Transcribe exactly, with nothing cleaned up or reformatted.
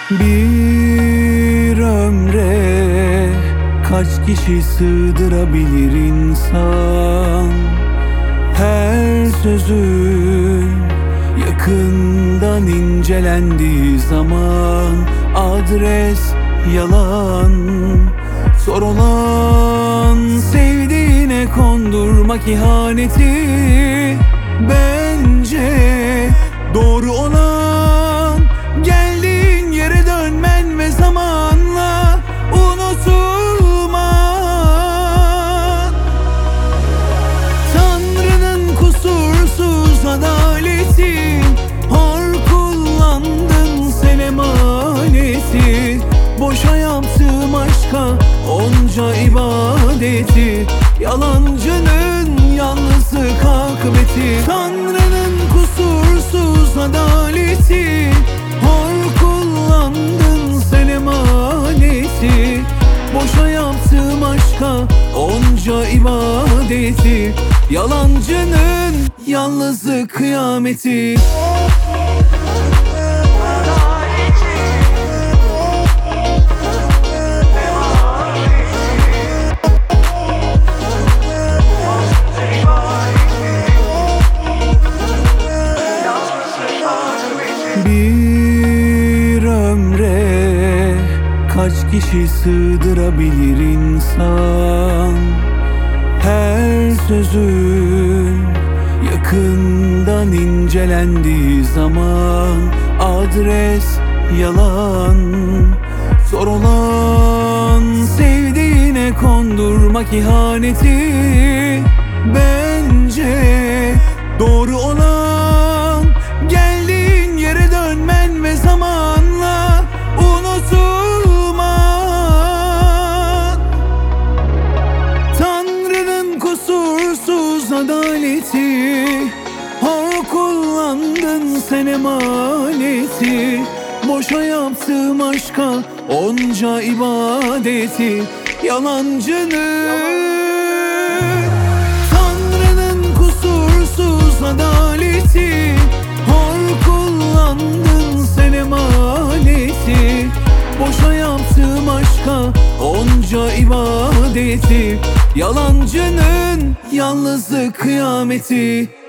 Bir ömre kaç kişi sığdırabilir insan? Her sözün yakından incelendiği zaman adres yalan. Zor olan sevdiğine kondurmak ihaneti. Bence doğru olan geldiğin yere dönmen ve zamanla unutulman. Tanrı'nın kusursuz adaleti, hor kullandın sen emaneti. Boşa yaptığım aşka onca ibadeti, yalancının yalnızlık akıbeti. Tanrı'nın kusursuz adaleti, hor kullandın sen emaneti. Boşa yaptığım aşka onca ibadeti, yalancının yalnızlık kıyameti. Bir ömre kaç kişi sığdırabilir insan? Her sözün yakından incelendiği zaman adres yalan. Zor olan sevdiğine kondurmak ihaneti. Bence doğru olan geldiğin yere dönmen ve zamanla unutulman. Tanrı'nın kusursuz adaleti, hor kullandın sen emaneti. Boşa yaptığım aşka onca ibadeti, yalancının. Tanrı'nın kusursuz adaleti, hor kullandın sen emaneti. Boşa yaptığım aşka onca ibadeti, yalancının yalnızlık kıyameti.